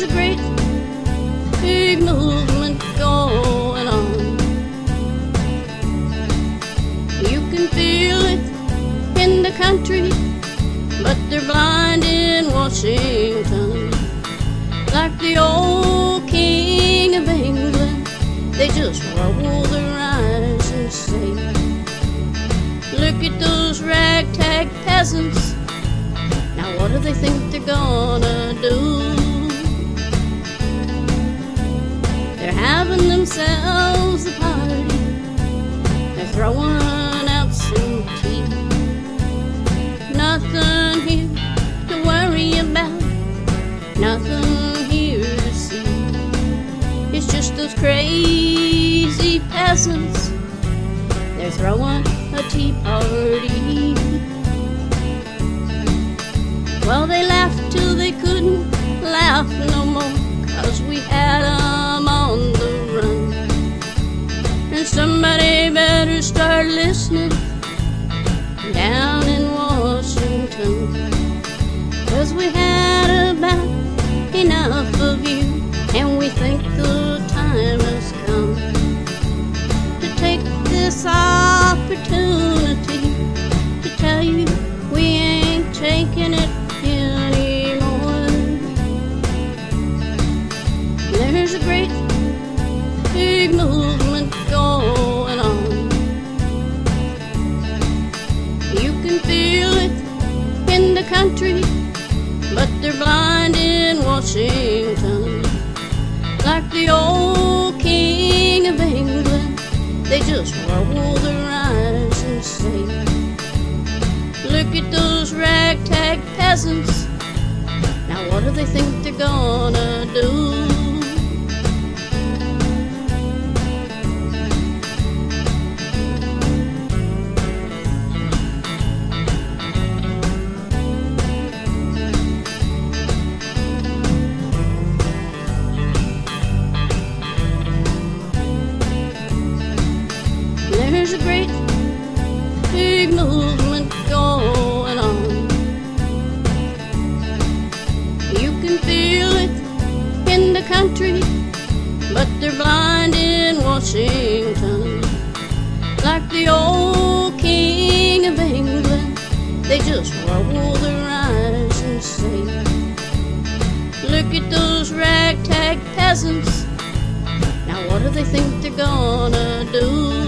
There's a great big movement going on. You can feel it in the country, but they're blind in Washington. Like the old King of England, they just roll their eyes and say, look at those ragtag peasants. Now what do they think they're gonna do? They're having themselves a party. They're throwing out some tea. Nothing here to worry about, nothing here to see. It's just those crazy peasants. They're throwing a tea party. Well, they laughed till they couldn't laugh no more, 'cause we had 'em on the run. And somebody better start listening down in Washington, 'cause we had about enough of you, and we think the time has come to take this opportunity to tell you we ain't taking it anymore. There's a great big movement going on. You can feel it in the country, but they're blind in Washington. Like the old King of England, they just roll their eyes and say, look at those ragtag peasants. Now what do they think they're gonna do? There's a great big movement going on. You can feel it in the country, but they're blind in Washington. Like the old King of England, they just roll their eyes and say, look at those ragtag peasants. Now what do they think they're gonna do?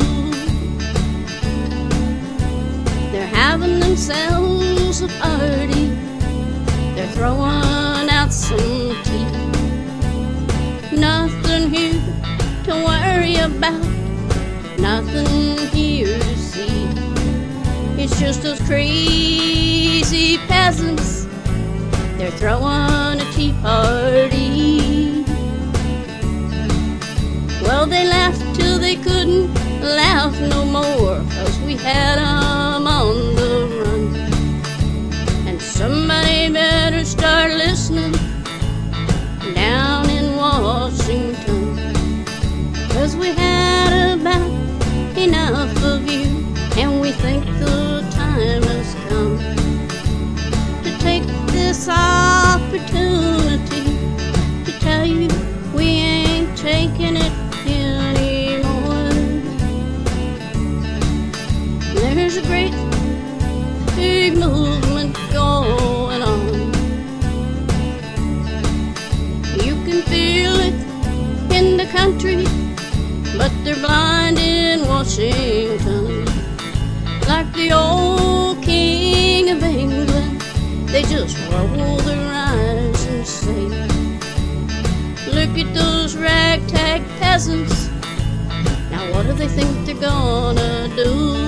They're having themselves a party. They're throwing out some tea. Nothing here to worry about, nothing here to see. It's just those crazy peasants. They're throwing a tea party. Well, they laughed till they couldn't laugh no more, 'cause we had 'em on the run. And somebody better start listening down in Washington, 'cause we had about enough of you, and we think the time has come to take this opportunity to tell you we ain't taking it anymore. There's a great big movement going on. You can feel it in the country, but they're blind in Washington. Like the old King of England, they just roll their eyes and say, look at those ragtag peasants. Now what do they think they're gonna do?